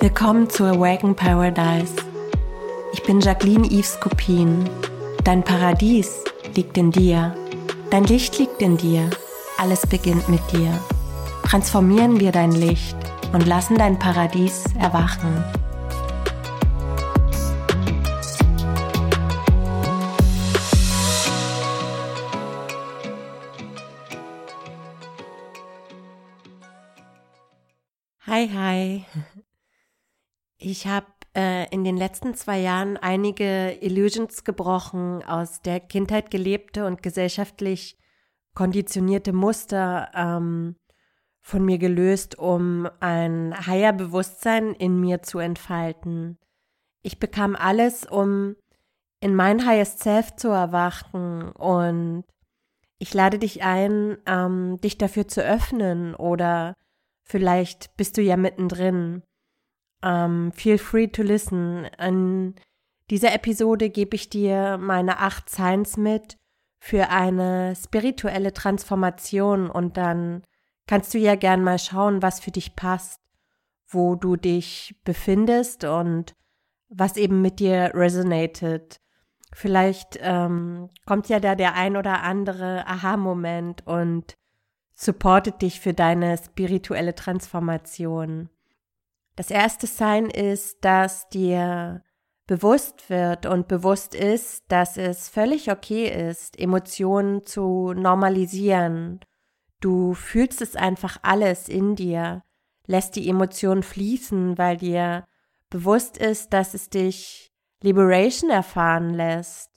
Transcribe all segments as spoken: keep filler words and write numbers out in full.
Willkommen zu Awaken Paradise. Ich bin Jacqueline Yves Kopin. Dein Paradies liegt in dir. Dein Licht liegt in dir. Alles beginnt mit dir. Transformieren wir dein Licht und lassen dein Paradies erwachen. Hi, hi. Ich habe äh, in den letzten zwei Jahren einige Illusions gebrochen, aus der Kindheit gelebte und gesellschaftlich konditionierte Muster ähm, von mir gelöst, um ein higher Bewusstsein in mir zu entfalten. Ich bekam alles, um in mein highest self zu erwachen, und ich lade dich ein, ähm, dich dafür zu öffnen, oder vielleicht bist du ja mittendrin. Um, feel free to listen. In dieser Episode gebe ich dir meine acht Signs mit für eine spirituelle Transformation, und dann kannst du ja gern mal schauen, was für dich passt, wo du dich befindest und was eben mit dir resonated. Vielleicht ähm, kommt ja da der ein oder andere Aha-Moment und supportet dich für deine spirituelle Transformation. Das erste Sign ist, dass dir bewusst wird und bewusst ist, dass es völlig okay ist, Emotionen zu normalisieren. Du fühlst es einfach alles in dir, lässt die Emotionen fließen, weil dir bewusst ist, dass es dich Liberation erfahren lässt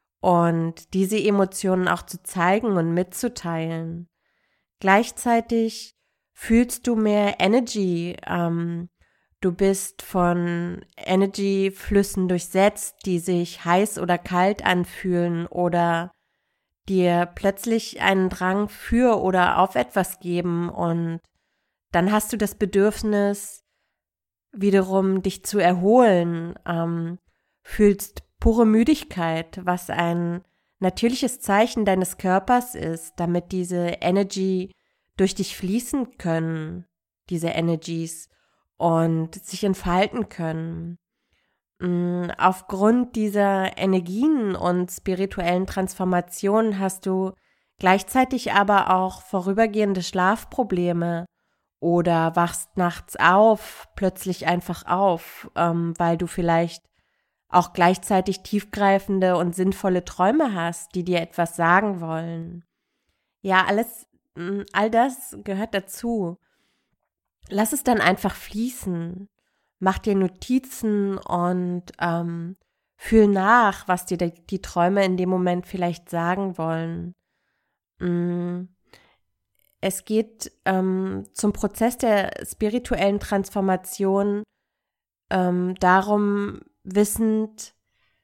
und diese Emotionen auch zu zeigen und mitzuteilen. Gleichzeitig fühlst du mehr Energy, ähm, Du bist von Energy-Flüssen durchsetzt, die sich heiß oder kalt anfühlen oder dir plötzlich einen Drang für oder auf etwas geben, und dann hast du das Bedürfnis, wiederum dich zu erholen, ähm, fühlst pure Müdigkeit, was ein natürliches Zeichen deines Körpers ist, damit diese Energy durch dich fließen können, diese Energies, und sich entfalten können. Aufgrund dieser Energien und spirituellen Transformationen hast du gleichzeitig aber auch vorübergehende Schlafprobleme oder wachst nachts auf, plötzlich einfach auf, ähm, weil du vielleicht auch gleichzeitig tiefgreifende und sinnvolle Träume hast, die dir etwas sagen wollen. Ja, alles, all das gehört dazu. Lass es dann einfach fließen, mach dir Notizen und ähm, fühl nach, was dir die, die Träume in dem Moment vielleicht sagen wollen. Mm. Es geht ähm, zum Prozess der spirituellen Transformation ähm, darum, wissend,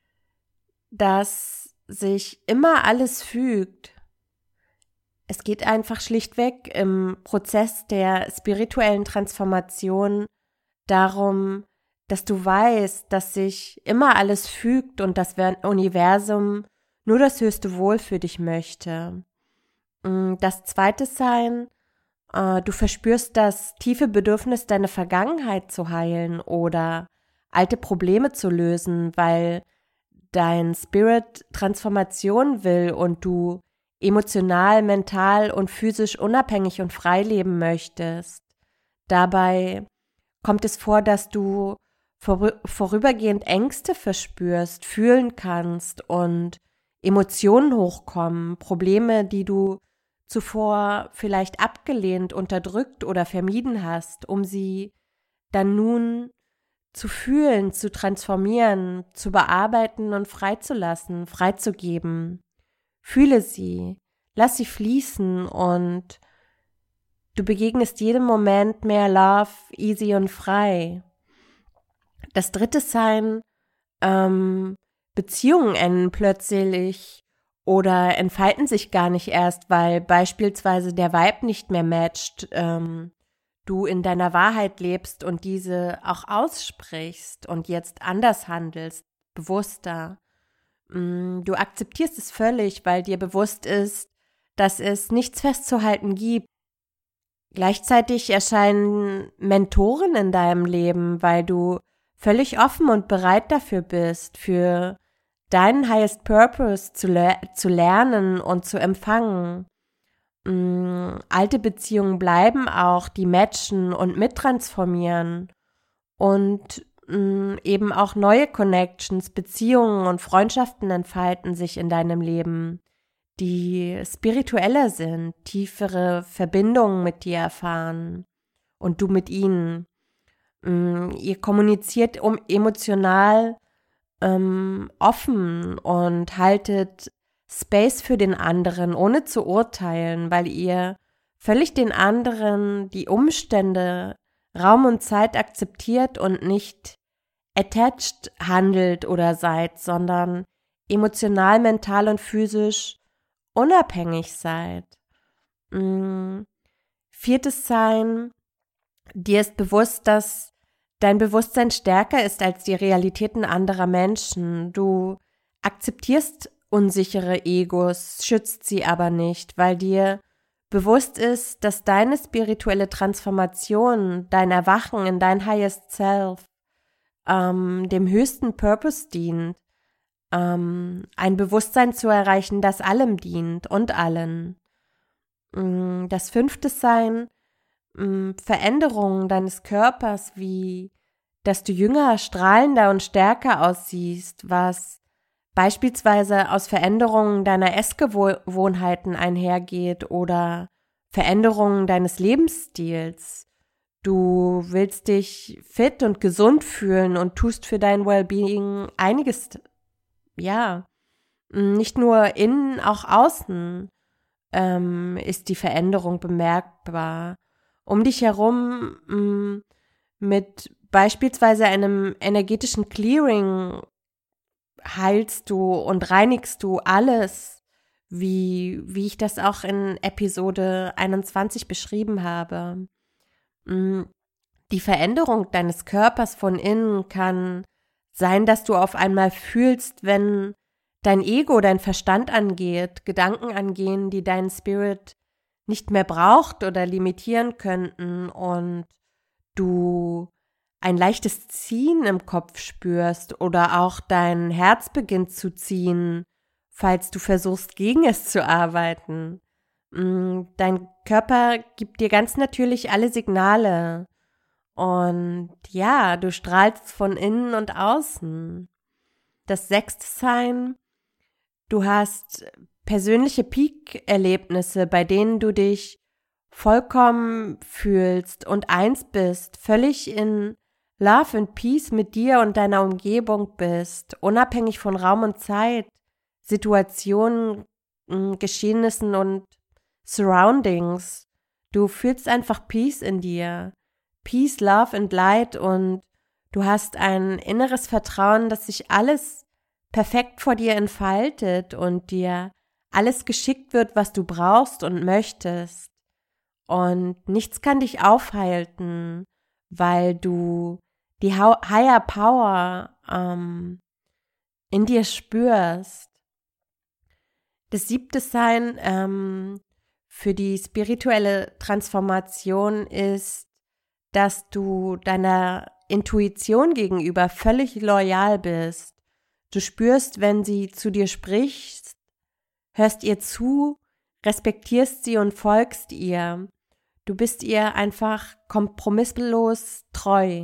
dass sich immer alles fügt. Es geht einfach schlichtweg im Prozess der spirituellen Transformation darum, dass du weißt, dass sich immer alles fügt und das Universum nur das höchste Wohl für dich möchte. Das zweite Sign, du verspürst das tiefe Bedürfnis, deine Vergangenheit zu heilen oder alte Probleme zu lösen, weil dein Spirit Transformation will und du emotional, mental und physisch unabhängig und frei leben möchtest. Dabei kommt es vor, dass du vorü- vorübergehend Ängste verspürst, fühlen kannst und Emotionen hochkommen, Probleme, die du zuvor vielleicht abgelehnt, unterdrückt oder vermieden hast, um sie dann nun zu fühlen, zu transformieren, zu bearbeiten und freizulassen, freizugeben. Fühle sie, lass sie fließen, und du begegnest jedem Moment mehr Love, easy und frei. Das dritte Sign, ähm, Beziehungen enden plötzlich oder entfalten sich gar nicht erst, weil beispielsweise der Vibe nicht mehr matcht, ähm, du in deiner Wahrheit lebst und diese auch aussprichst und jetzt anders handelst, bewusster. Du akzeptierst es völlig, weil dir bewusst ist, dass es nichts festzuhalten gibt. Gleichzeitig erscheinen Mentoren in deinem Leben, weil du völlig offen und bereit dafür bist, für deinen Highest Purpose zu, le- zu lernen und zu empfangen. Mm, alte Beziehungen bleiben auch, die matchen und mittransformieren. Und mm, eben auch neue Connections, Beziehungen und Freundschaften entfalten sich in deinem Leben, die spiritueller sind, tiefere Verbindungen mit dir erfahren und du mit ihnen. Mm, ihr kommuniziert um emotional ähm, offen und haltet Space für den anderen, ohne zu urteilen, weil ihr völlig den anderen, die Umstände, Raum und Zeit akzeptiert und nicht attached handelt oder seid, sondern emotional, mental und physisch unabhängig seid. Mm. Viertes Sein, dir ist bewusst, dass dein Bewusstsein stärker ist als die Realitäten anderer Menschen. Du akzeptierst unsichere Egos, schützt sie aber nicht, weil dir bewusst ist, dass deine spirituelle Transformation, dein Erwachen in dein Highest Self, ähm, dem höchsten Purpose dient, ähm, ein Bewusstsein zu erreichen, das allem dient und allen. Das fünfte Sein, Veränderungen deines Körpers, wie dass du jünger, strahlender und stärker aussiehst, was beispielsweise aus Veränderungen deiner Essgewohnheiten einhergeht oder Veränderungen deines Lebensstils. Du willst dich fit und gesund fühlen und tust für dein Wellbeing einiges, ja, nicht nur innen, auch außen ähm, ist die Veränderung bemerkbar. Um dich herum mh, mit beispielsweise einem energetischen Clearing heilst du und reinigst du alles, wie, wie ich das auch in Episode einundzwanzig beschrieben habe. Die Veränderung deines Körpers von innen kann sein, dass du auf einmal fühlst, wenn dein Ego, dein Verstand angeht, Gedanken angehen, die dein Spirit nicht mehr braucht oder limitieren könnten und du ein leichtes Ziehen im Kopf spürst oder auch dein Herz beginnt zu ziehen, falls du versuchst, gegen es zu arbeiten. Dein Körper gibt dir ganz natürlich alle Signale und ja, du strahlst von innen und außen. Das sechste Sein, du hast persönliche Peak-Erlebnisse, bei denen du dich vollkommen fühlst und eins bist, völlig in Love and Peace mit dir und deiner Umgebung bist, unabhängig von Raum und Zeit, Situationen, Geschehnissen und Surroundings. Du fühlst einfach Peace in dir. Peace, Love and Light und du hast ein inneres Vertrauen, dass sich alles perfekt vor dir entfaltet und dir alles geschickt wird, was du brauchst und möchtest. Und nichts kann dich aufhalten, weil du die Higher Power ähm, in dir spürst. Das siebte Sein ähm, für die spirituelle Transformation ist, dass du deiner Intuition gegenüber völlig loyal bist. Du spürst, wenn sie zu dir spricht, hörst ihr zu, respektierst sie und folgst ihr. Du bist ihr einfach kompromisslos treu.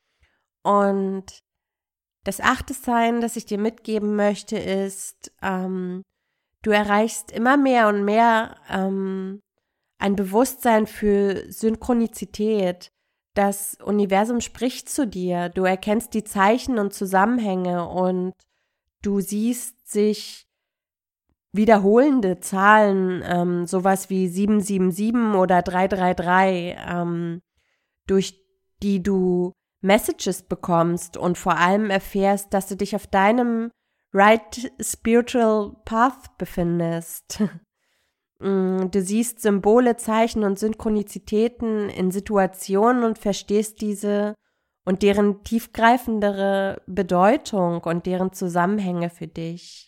Und das achte Sein, das ich dir mitgeben möchte, ist, ähm, du erreichst immer mehr und mehr ähm, ein Bewusstsein für Synchronizität. Das Universum spricht zu dir. Du erkennst die Zeichen und Zusammenhänge und du siehst sich wiederholende Zahlen, ähm, sowas wie sieben sieben sieben oder drei drei drei, ähm, durch die du Messages bekommst und vor allem erfährst, dass du dich auf deinem right spiritual path befindest. Du siehst Symbole, Zeichen und Synchronizitäten in Situationen und verstehst diese und deren tiefgreifendere Bedeutung und deren Zusammenhänge für dich.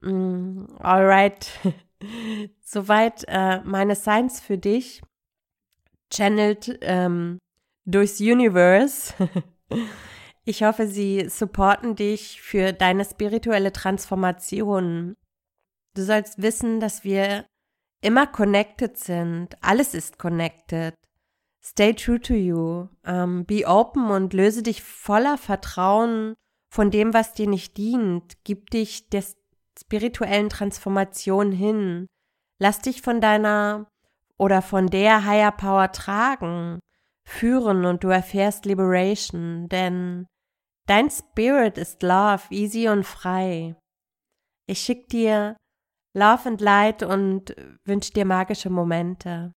Alright, soweit äh, meine Signs für dich. channelt ähm, durchs Universe. Ich hoffe, sie supporten dich für deine spirituelle Transformation. Du sollst wissen, dass wir immer connected sind. Alles ist connected. Stay true to you. Um, be open und löse dich voller Vertrauen von dem, was dir nicht dient. Gib dich der spirituellen Transformation hin. Lass dich von deiner oder von der Higher Power tragen, führen und du erfährst Liberation, denn dein Spirit ist Love, easy und frei. Ich schicke dir Love and Light und wünsche dir magische Momente.